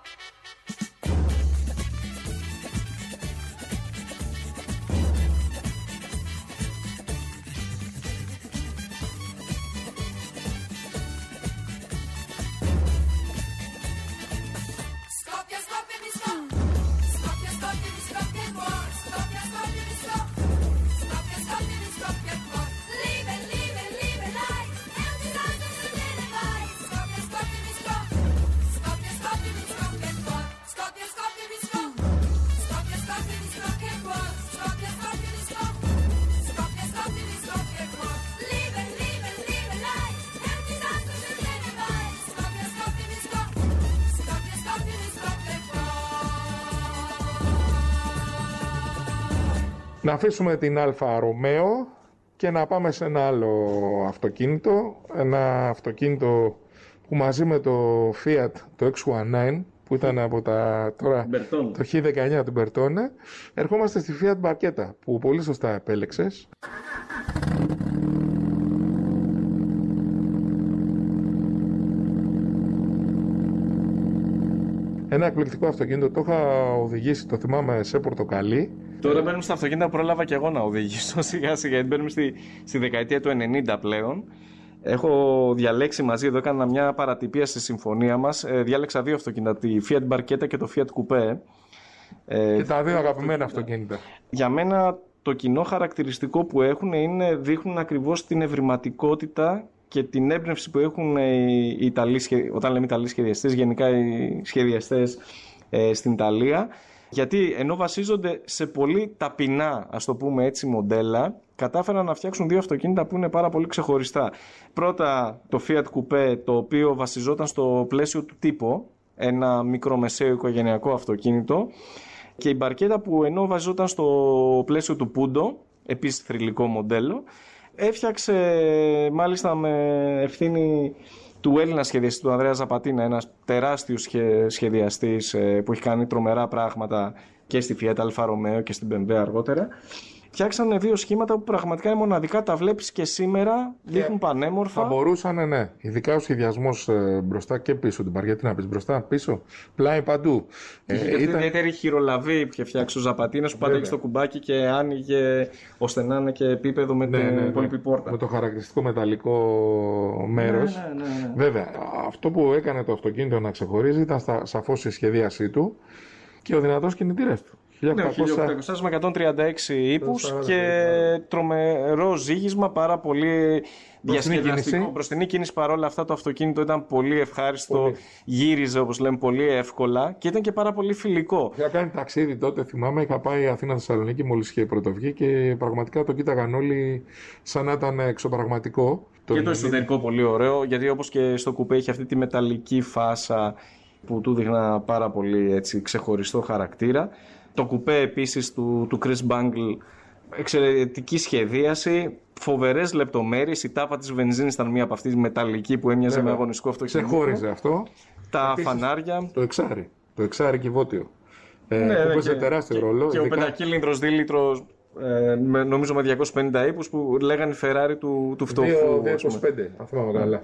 Scoppia, scoppia, mi scoppia. Scoppia, scoppia, mi scoppia il cuore. Scoppia, scoppia, mi scoppia. Scoppia, scoppia, mi scoppia il cuore. Live, live, live, life. È un disastro se te ne vai. Scoppia, scoppia, mi scoppia. Scoppia, scoppia, mi scoppia il cuore. Scoppia, scoppia, mi scoppia. Scoppia, scoppia, mi scoppia il cuore. Scoppia, scoppia, mi scoppia. Scoppia, scoppia, mi scoppia il cuore. Live, live, live, life. È un disastro se te ne vai. Scoppia, scoppia, mi scoppia. Scoppia, scoppia, mi scoppia il cuore. Να αφήσουμε την Αλφα Ρωμαίο και να πάμε σε ένα άλλο αυτοκίνητο. Ένα αυτοκίνητο που μαζί με το Fiat, το εξ δεκαεννιά, που ήταν από τα τώρα Bertone. το χ δεκαεννιά του Bertone, ερχόμαστε στη Fiat Barchetta, που πολύ σωστά επέλεξες. Ένα εκπληκτικό αυτοκίνητο, το είχα οδηγήσει, το θυμάμαι, σε πορτοκαλί. Τώρα μπαίνουμε στα αυτοκίνητα που πρόλαβα και εγώ να οδηγήσω σιγά σιγά, γιατί μπαίνουμε στη, στη δεκαετία του ενενήντα πλέον. Έχω διαλέξει μαζί, εδώ έκανα μια παρατυπία στη συμφωνία μας. Ε, διάλεξα δύο αυτοκίνητα, τη Fiat Barchetta και το Fiat Coupé. Ε, Και τα δύο αγαπημένα αυτοκίνητα. Για μένα το κοινό χαρακτηριστικό που έχουν είναι, δείχνουν ακριβώς την ευρηματικότητα και την έμπνευση που έχουν οι Ιταλοί, όταν λέμε Ιταλοί σχεδιαστές, γενικά οι σχεδιαστές ε, στην Ιταλία. Γιατί ενώ βασίζονται σε πολύ ταπεινά, ας το πούμε έτσι, μοντέλα, κατάφεραν να φτιάξουν δύο αυτοκίνητα που είναι πάρα πολύ ξεχωριστά. Πρώτα το Fiat Coupé, το οποίο βασιζόταν στο πλαίσιο του Tipo, ένα μικρομεσαίο οικογενειακό αυτοκίνητο, και η Barchetta που ενώ βασιζόταν στο πλαίσιο του Punto, επίσης θρυλικό μοντέλο, έφτιαξε μάλιστα με ευθύνη του Έλληνα σχεδιαστή, του Ανδρέα Ζαπατίνα, ένας τεράστιος σχεδιαστής που έχει κάνει τρομερά πράγματα και στη Fiat Alfa Romeo και στην μπι εμ ντάμπλιου αργότερα. Φτιάξανε δύο σχήματα που πραγματικά είναι μοναδικά, τα βλέπεις και σήμερα, δείχνουν πανέμορφα. Θα μπορούσαν, ναι, ειδικά ο σχεδιασμός ε, μπροστά και πίσω, την Barchetta να πεις μπροστά, πίσω, πλάι παντού. Ε, είχε αυτή ήταν... ιδιαίτερη χειρολαβή που είχε φτιάξει ο Ζαπατίνας, που πάταγε στο κουμπάκι και άνοιγε ώστε να είναι και επίπεδο με ναι, την ναι, ναι, υπόλοιπη πόρτα. Με το χαρακτηριστικό μεταλλικό μέρος. Ναι, ναι, ναι, ναι. Βέβαια, αυτό που έκανε το αυτοκίνητο να ξεχωρίζει ήταν στα, σαφώς η σχεδίασή του και ο δυνατός κινητήρας του. Ναι, χίλια οκτακόσια με εκατόν τριάντα έξι ύπους και τρομερό ζύγισμα, πάρα πολύ διασκεδαστικό. Μπροστινή κίνηση, παρόλα αυτά το αυτοκίνητο ήταν πολύ ευχάριστο, πολύ. Γύριζε όπως λέμε πολύ εύκολα και ήταν και πάρα πολύ φιλικό. Είχα κάνει ταξίδι τότε, θυμάμαι, είχα πάει Αθήνα-Θεσσαλονίκη μόλις είχε πρωτοβγεί και πραγματικά το κοίταγαν όλοι σαν να ήταν εξωπραγματικό. Και το, το εσωτερικό πολύ ωραίο, γιατί όπως και στο κουπέ είχε αυτή τη μεταλλική φάσα που του δείχνα πάρα πολύ έτσι, ξεχωριστό χαρακτήρα. Το κουπέ επίσης του, του Chris Bangle, εξαιρετική σχεδίαση, φοβερές λεπτομέρειες. Η τάπα της βενζίνης ήταν μία από αυτή τη μεταλλική που έμοιαζε με αγωνιστικό αυτοκίνητο. Ξεχώριζε αυτό. Τα επίσης, φανάρια. Το εξάρι. Το εξάρι κυβότιο. Ε, ναι, που ναι, παίζει και, τεράστιο και, ρόλο. Και ειδικά... ο πεντακύλινδρος δίλητρος ε, με, νομίζω με διακόσιους πενήντα ύπους που λέγανε Ferrari του, του φτωχού. δύο είκοσι πέντε, αν θυμάμαι καλά.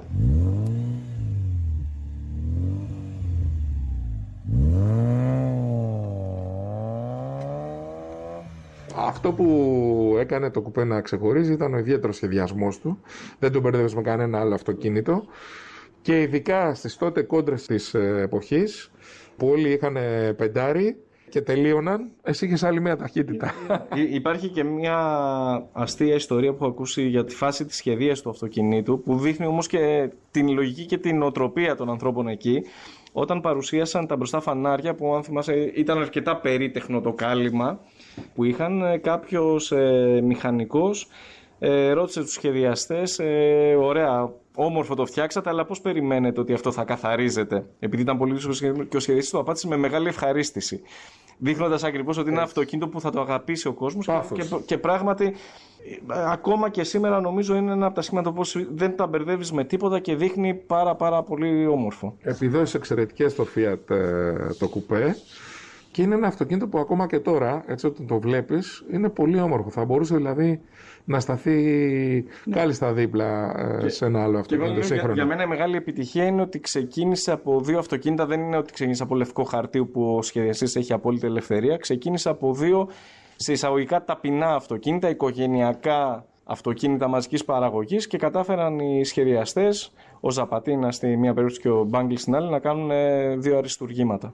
Αυτό που έκανε το κουπέ να ξεχωρίζει ήταν ο ιδιαίτερος σχεδιασμός του. Δεν τον μπερδεύεις με κανένα άλλο αυτοκίνητο. Και ειδικά στις τότε κόντρες της εποχής που όλοι είχαν πεντάρι και τελείωναν, εσύ είχες άλλη μια ταχύτητα. Υπάρχει και μια αστεία ιστορία που έχω ακούσει για τη φάση της σχεδίας του αυτοκινήτου, που δείχνει όμως και την λογική και την οτροπία των ανθρώπων εκεί, όταν παρουσίασαν τα μπροστά φανάρια που, αν θυμάσαι, ήταν αρκετά περίτεχνο το κάλυμα που είχαν. Κάποιος ε, μηχανικός ε, ρώτησε τους σχεδιαστές, ε, ωραία, όμορφο το φτιάξατε, αλλά πώς περιμένετε ότι αυτό θα καθαρίζεται? Επειδή ήταν πολύ δύσκολο και ο σχεδιαστής το απάντησε με μεγάλη ευχαρίστηση, δείχνοντας ακριβώς ότι είναι ένα αυτοκίνητο που θα το αγαπήσει ο κόσμος. Και, και, και πράγματι, ακόμα και σήμερα νομίζω είναι ένα από τα σχήματα πως δεν τα μπερδεύεις με τίποτα και δείχνει πάρα πάρα πολύ όμορφο. Επιδόσεις εξαιρετικές στο Fiat το κουπέ. Και είναι ένα αυτοκίνητο που ακόμα και τώρα, έτσι όταν το βλέπεις, είναι πολύ όμορφο. Θα μπορούσε δηλαδή να σταθεί ναι. κάλλιστα δίπλα και, σε ένα άλλο αυτοκίνητο σύγχρονο. Για, για μένα η μεγάλη επιτυχία είναι ότι ξεκίνησε από δύο αυτοκίνητα. Δεν είναι ότι ξεκίνησε από λευκό χαρτί που ο σχεδιαστής έχει απόλυτη ελευθερία. Ξεκίνησε από δύο σε εισαγωγικά ταπεινά αυτοκίνητα, οικογενειακά αυτοκίνητα μαζικής παραγωγής, και κατάφεραν οι σχεδιαστές, ο Ζαπατίνα στη μία περίπτωση και ο Μπάγκλ στην άλλη, να κάνουν δύο αριστουργήματα.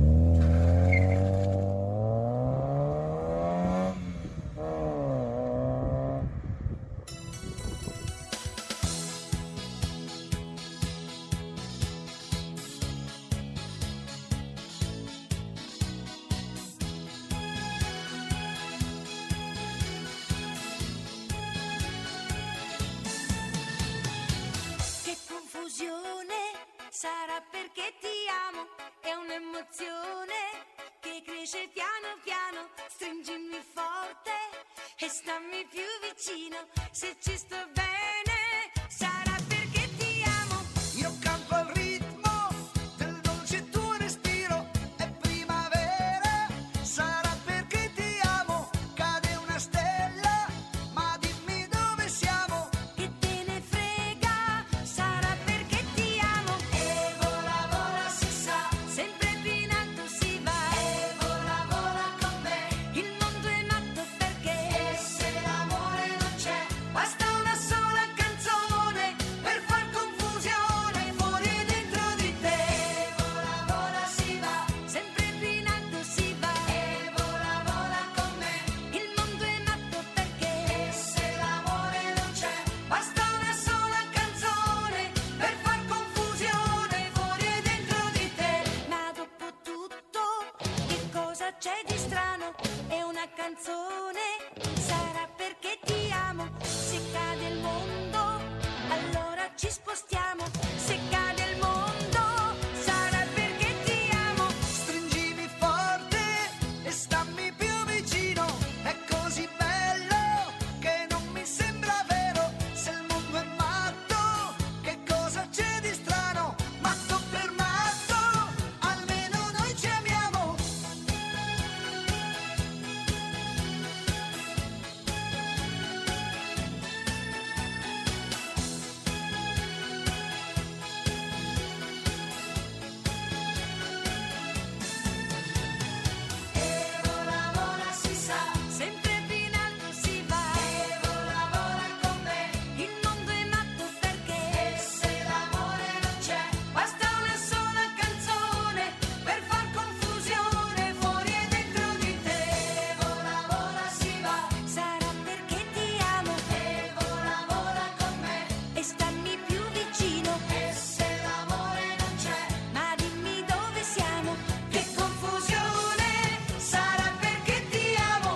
Sarà perché ti amo, è un'emozione che cresce piano piano, stringimi forte e stammi più vicino, se ci sto bene, sarà perché ti amo. Io canto al ritmo del dolce tuo respiro, è primavera, sarà perché ti amo, cade una stella, ma dimmi dove siamo, che te ne frega, sarà perché ti amo. E vola, vola, si sa, sempre più in alto si va. E vola, vola con me, il mondo è matto perché, e se l'amore non c'è, basta una sola canzone per far confusione fuori e dentro di te. E vola, vola, si va, sempre più in alto si va. E vola, vola con me, il mondo è matto perché, e se l'amore non c'è, basta una sola canzone per far confusione fuori e dentro di te. Ma dopo tutto, che cosa c'è di strano? È una canzone, sarà perché ti amo. Se cade il mondo, allora ci spostiamo. Se cade il mondo, sarà perché ti amo. Stringimi forte e stammi più vicino. È così bello che non mi sembra vero. Se il mondo è matto, che cosa c'è di strano? Matto per matto, almeno noi ci amiamo. E vola, vola, si sa, sempre più in alto si va. E vola, vola con me, il mondo è matto perché, e se l'amore non c'è, basta una sola canzone per far confusione fuori e dentro di te. E vola, vola, si va, sarà perché ti amo. E vola, vola con me, e stammi più vicino. E se l'amore non c'è, ma dimmi dove siamo, che confusione, sarà perché ti amo.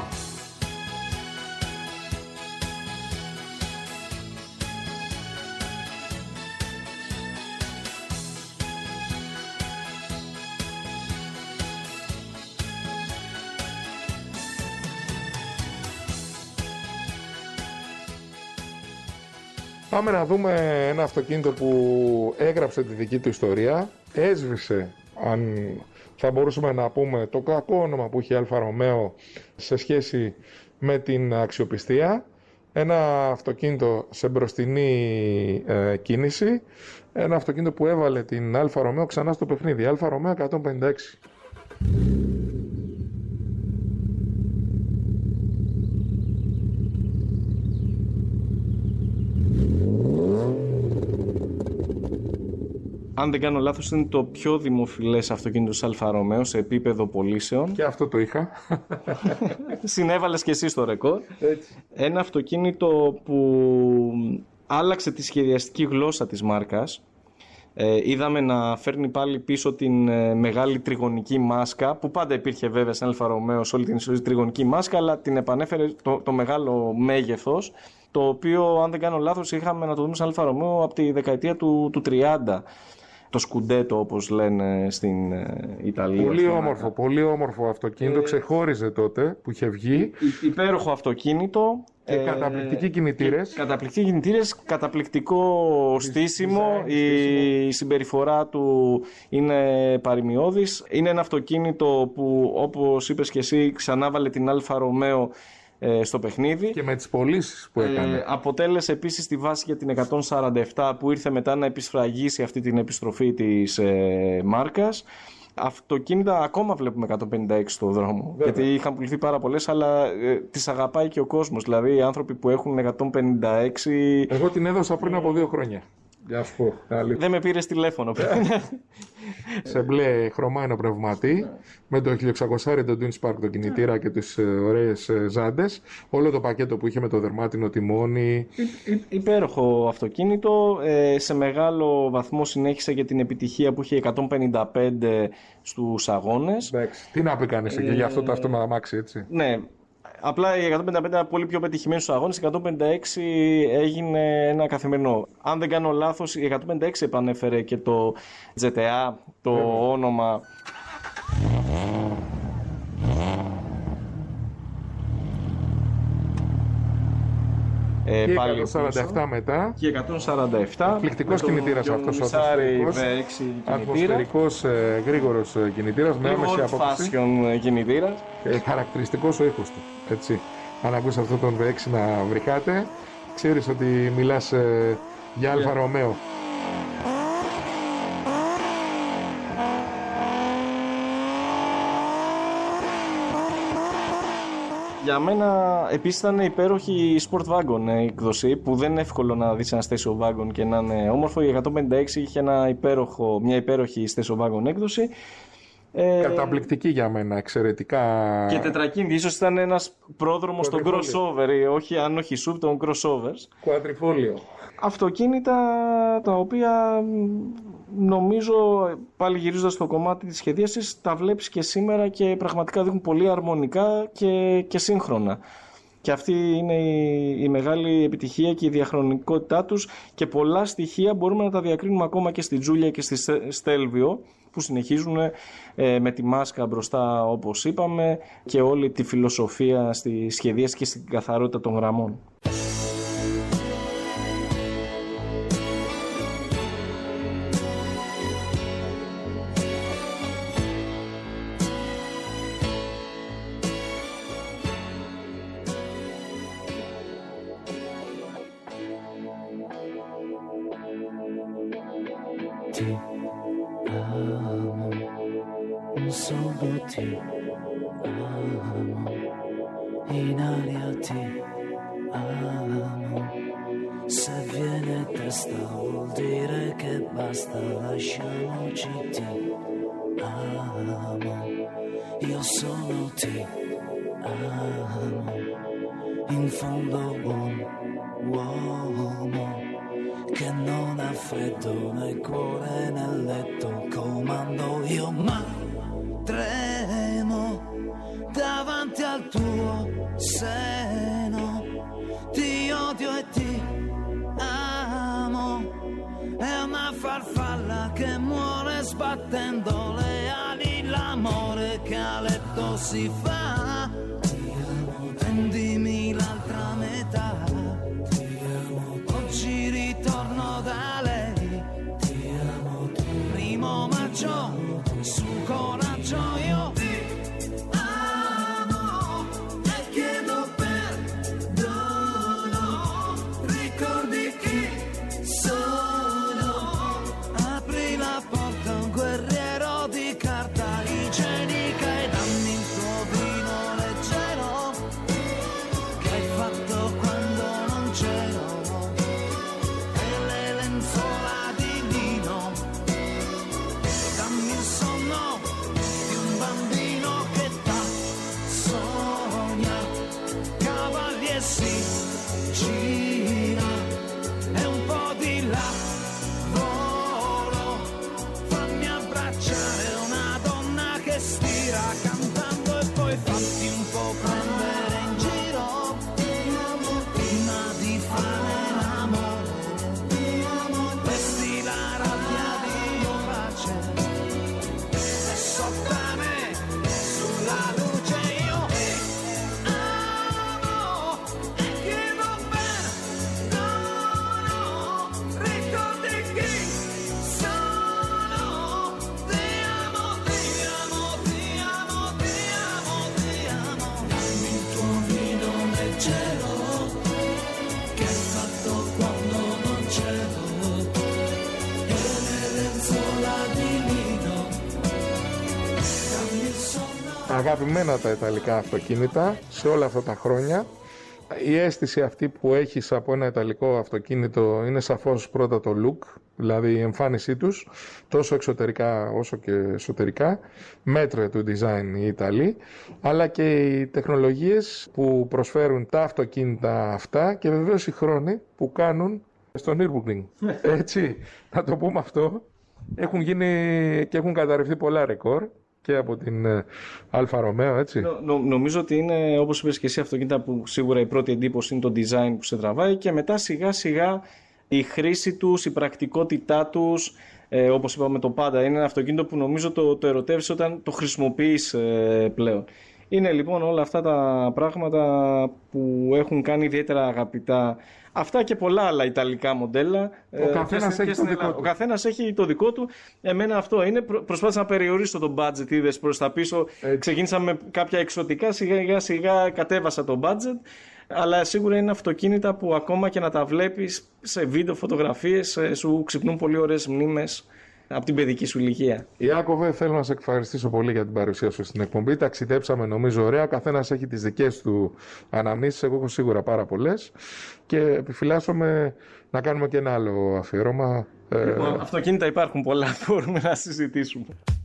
Πάμε να δούμε ένα αυτοκίνητο που έγραψε τη δική του ιστορία, έσβησε, αν θα μπορούσαμε να πούμε, το κακό όνομα που είχε η Αλφα Ρωμαίο σε σχέση με την αξιοπιστία, ένα αυτοκίνητο σε μπροστινή ε, κίνηση, ένα αυτοκίνητο που έβαλε την Αλφα Ρωμαίο ξανά στο παιχνίδι, Αλφα Ρωμαίο εκατόν πενήντα έξι. Αν δεν κάνω λάθος, είναι το πιο δημοφιλές αυτοκίνητο της Αλφα Ρωμαίο σε επίπεδο πωλήσεων. Και αυτό το είχα. Συνέβαλες και εσύ στο ρεκόρ. Έτσι. Ένα αυτοκίνητο που άλλαξε τη σχεδιαστική γλώσσα της μάρκας. Ε, είδαμε να φέρνει πάλι πίσω την ε, μεγάλη τριγωνική μάσκα, που πάντα υπήρχε βέβαια στην Αλφα Ρωμαίο σε όλη την ιστορία τριγωνική μάσκα, αλλά την επανέφερε το, το μεγάλο μέγεθος, το οποίο, αν δεν κάνω λάθος, είχαμε να το δούμε στην Αλφα Ρωμαίο από τη δεκαετία του, του τριάντα. Το σκουντέτο, όπως λένε στην ε, Ιταλία. Πολύ όμορφο, Άκα. πολύ όμορφο αυτοκίνητο. Ε, Ξεχώριζε τότε που είχε βγει. Υπέροχο αυτοκίνητο. Και ε, καταπληκτικοί κινητήρες. Καταπληκτικοί κινητήρες, καταπληκτικό στήσιμο. Η, η συμπεριφορά του είναι παρημιώδης. Είναι ένα αυτοκίνητο που, όπως είπες και εσύ, ξανάβαλε την Αλφα Ρωμαίο στο παιχνίδι. Και με τις πωλήσεις που έκανε. Ε, αποτέλεσε επίσης τη βάση για την εκατόν σαράντα επτά που ήρθε μετά να επισφραγίσει αυτή την επιστροφή της ε, μάρκας. Αυτοκίνητα ακόμα βλέπουμε εκατόν πενήντα έξι στο δρόμο. Βέβαια. Γιατί είχαν πουληθεί πάρα πολλές, αλλά ε, τις αγαπάει και ο κόσμος. Δηλαδή οι άνθρωποι που έχουν εκατόν πενήντα έξι. Εγώ την έδωσα πριν από δύο χρόνια. Για σου πω. Δεν με πήρες τηλέφωνο πριν. Σε μπλε χρωμάνο πνευματί, με το χίλια εξακόσια, το Twin Spark, το κινητήρα και τις ωραίες ζάντες. Όλο το πακέτο που είχε με το δερμάτινο τιμόνι. Υπέροχο αυτοκίνητο. Ε, σε μεγάλο βαθμό συνέχισε και την επιτυχία που είχε εκατόν πενήντα πέντε στους αγώνες. Εντάξει. Τι να πει κανείς ε, και για αυτό το αυτόματο αμάξι, έτσι. Ναι. Απλά η εκατόν πενήντα πέντε ήταν πολύ πιο πετυχημένη στους αγώνες, η εκατόν πενήντα έξι έγινε ένα καθημερινό. Αν δεν κάνω λάθος, η εκατόν πενήντα έξι επανέφερε και το τζι τι έι, το yeah. όνομα. Ε, και πάλι εκατόν σαράντα επτά μετά. Και εκατόν σαράντα επτά. Εκπληκτικός κινητήρας αυτός ο ατμοσφαιρικός ε, γρήγορος κινητήρας με άμεση απόκριση. Fashion κινητήρας. Ε, χαρακτηριστικός ο ήχος του. Έτσι. Αν ακούσει αυτό τον βι έξι να βρικάτε, ξέρεις ότι μιλάς ε, για Αλφα Ρωμαίο. Για μένα επίσης ήταν υπέροχη η Sport Wagon έκδοση, που δεν είναι εύκολο να δεις ένα Station Wagon και να είναι όμορφο. Η εκατόν πενήντα έξι είχε ένα υπέροχο, μια υπέροχη Station Wagon έκδοση. Καταπληκτική για μένα, εξαιρετικά. Και τετρακίνητη, ίσως ήταν ένας πρόδρομος των crossover, όχι, αν όχι sub, των crossovers. Κουατριφόλιο. Αυτοκίνητα τα οποία νομίζω, πάλι γυρίζοντας στο κομμάτι της σχεδίασης, τα βλέπεις και σήμερα και πραγματικά δείχνουν πολύ αρμονικά και, και σύγχρονα. Και αυτή είναι η, η μεγάλη επιτυχία και η διαχρονικότητά τους, και πολλά στοιχεία μπορούμε να τα διακρίνουμε ακόμα και στη Τζούλια και στη Στέλβιο, που συνεχίζουν ε, με τη μάσκα μπροστά, όπως είπαμε, και όλη τη φιλοσοφία στη σχεδίαση και στην καθαρότητα των γραμμών. Solo ti amo, in aria ti amo. Se viene testa vuol dire che basta, lasciamoci, ti amo. Io sono ti amo, in fondo buon uomo che non ha freddo né cuore nel letto, comando io ma tremo davanti al tuo seno, ti odio e ti amo, è una farfalla che muore sbattendo le ali, l'amore che a letto si fa, prendimi l'altra metà, oggi ritorno da lei, primo maggio, su coraggio io ti amo e chiedo per αγαπημένα τα ιταλικά αυτοκίνητα σε όλα αυτά τα χρόνια. Η αίσθηση αυτή που έχεις από ένα ιταλικό αυτοκίνητο είναι σαφώς πρώτα το look, δηλαδή η εμφάνισή τους, τόσο εξωτερικά όσο και εσωτερικά, μέτρο του design οι Ιταλοί, αλλά και οι τεχνολογίες που προσφέρουν τα αυτοκίνητα αυτά και βεβαίως οι χρόνοι που κάνουν στο Nürburgring. Έτσι, να το πούμε αυτό, έχουν γίνει και έχουν καταρριφθεί πολλά ρεκόρ. Και από την Αλφα Ρωμαίο, έτσι. Νο, νο, νομίζω ότι είναι, όπως είπες και εσύ, αυτοκίνητα που σίγουρα η πρώτη εντύπωση είναι το design που σε τραβάει και μετά σιγά σιγά η χρήση τους, η πρακτικότητά τους, ε, όπως είπαμε το πάντα, είναι ένα αυτοκίνητο που νομίζω το, το ερωτεύεις όταν το χρησιμοποιείς ε, πλέον. Είναι λοιπόν όλα αυτά τα πράγματα που έχουν κάνει ιδιαίτερα αγαπητά αυτά και πολλά άλλα ιταλικά μοντέλα. Ο καθένας έχει το δικό του. Ο καθένας έχει το δικό του. Εμένα αυτό είναι. Προσπάθησα να περιορίσω το budget, είδες, προς τα πίσω. Έτσι. Ξεκίνησα με κάποια εξωτικά, σιγά σιγά κατέβασα το budget. Αλλά σίγουρα είναι αυτοκίνητα που ακόμα και να τα βλέπεις σε βίντεο, φωτογραφίες, σου ξυπνούν πολύ ωραίες μνήμες από την παιδική σου ηλικία. Ιάκωβε, θέλω να σε ευχαριστήσω πολύ για την παρουσία σου στην εκπομπή. Ταξιδέψαμε νομίζω ωραία. Καθένας έχει τις δικές του αναμνήσεις. Εγώ έχω σίγουρα πάρα πολλές. Και επιφυλάσσομαι να κάνουμε και ένα άλλο αφιέρωμα. Λοιπόν, ε... αυτοκίνητα υπάρχουν πολλά που μπορούμε να συζητήσουμε.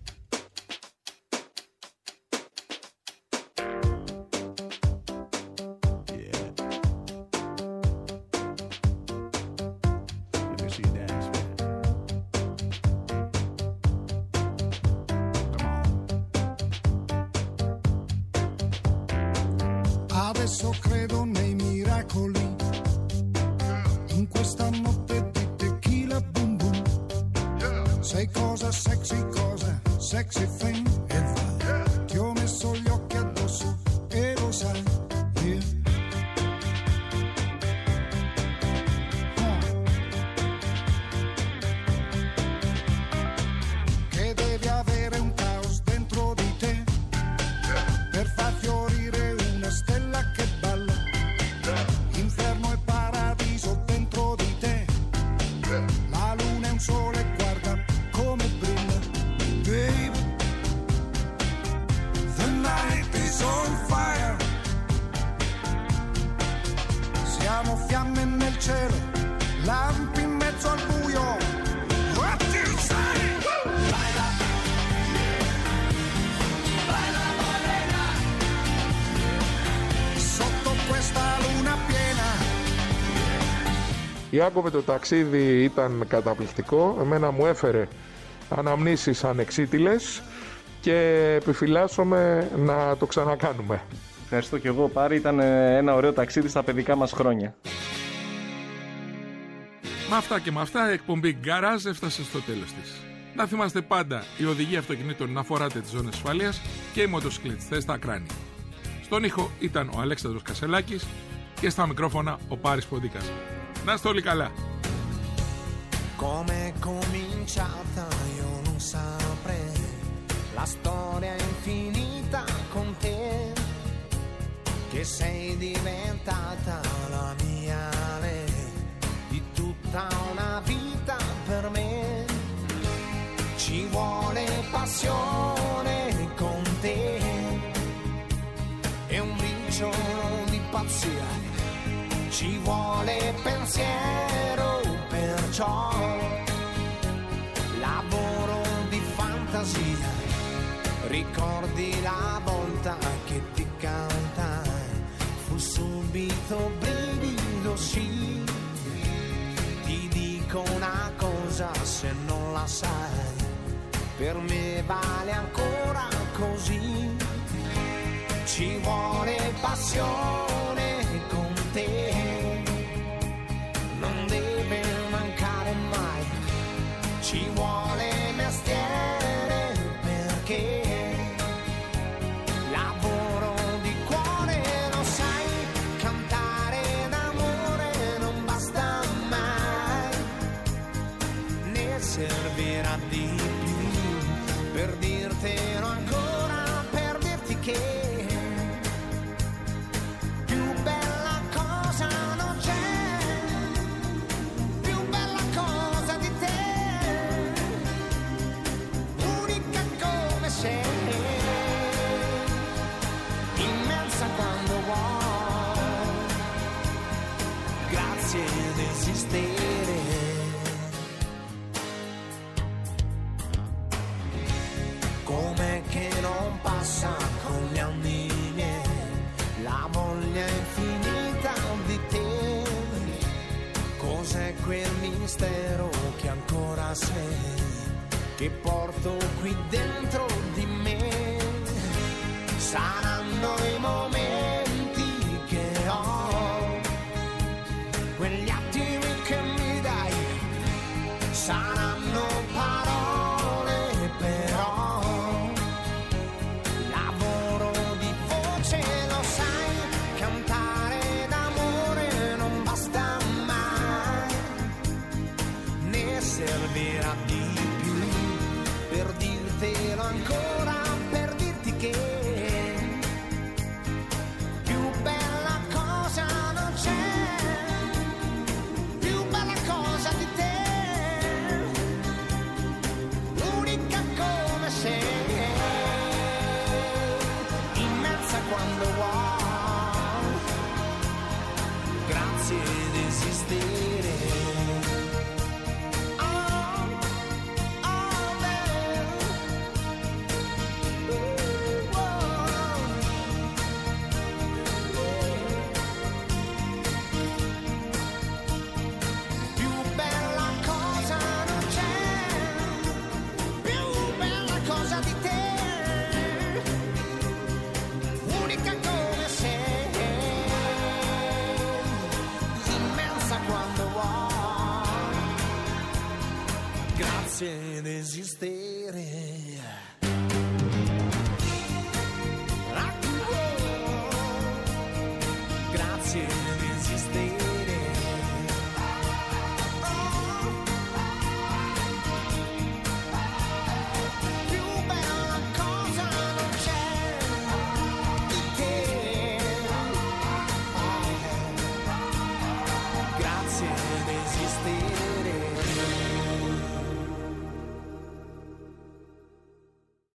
Adesso credo nei miracoli, in questa notte di tequila boom boom. Sei cosa sexy, cosa sexy thing, e vai. Ti ho messo gli occhi addosso e lo sai, yeah. Che devi avere un caos dentro di te per far fiorire una stella che balla, inferno e paradiso dentro di te, la luna è un sole, guarda come brilla, baby, the night is on fire, siamo fiamme nel cielo, lampi in mezzo al buio, what do you say? Baila, baila morena, sotto questa luna piena. Ιάκωβε, το ταξίδι ήταν καταπληκτικό. Εμένα μου έφερε αναμνήσεις ανεξίτηλες και επιφυλάσσομαι να το ξανακάνουμε. Ευχαριστώ και εγώ, Πάρη. Ήταν ένα ωραίο ταξίδι στα παιδικά μας χρόνια. Με αυτά και με αυτά η εκπομπή Garage έφτασε στο τέλος της. Να θυμάστε πάντα η οδηγία αυτοκινήτων να φοράτε τις ζώνες ασφαλείας και οι μοτοσυκλετιστές στα κράνη. Στον ήχο ήταν ο Αλέξανδρος Κασελάκης και στα μικρόφωνα ο Πάρης Ποντίκας. Να είστε όλοι καλά. Come è cominciata io non saprei, la storia è infinita con te, che sei diventata la mia lei, di tutta una vita per me. Ci vuole passione con te e un briciolo di pazzia, ci vuole pensiero, perciò lavoro di fantasia. Ricordi la volta che ti cantai, fu subito brivido, sì. Ti dico una cosa se non la sai, per me vale ancora così. Ci vuole passione con te, non deve mancare mai. Ci vuole mestiere perché lavoro di cuore, lo sai, cantare d'amore non basta mai, ne servirà di più per dirtelo ancora, per dirti che più bella cosa non c'è, più bella cosa di te, unica come sei. esistere. Com'è che non passa con gli anni miei la voglia infinita di te? Cos'è quel mistero che ancora sei, che porto qui dentro di me? Saranno i momenti che ho, quegli attimi che mi dai, saranno parole però, lavoro di voce, lo sai, cantare d'amore non basta mai, ne servirà di più per dirtelo ancora, per dirti che quando vuoi, grazie ad esistere. Oh, oh, beh. Uh, oh. Più bella cosa non c'è, più bella cosa di te. Grazie ad esistere.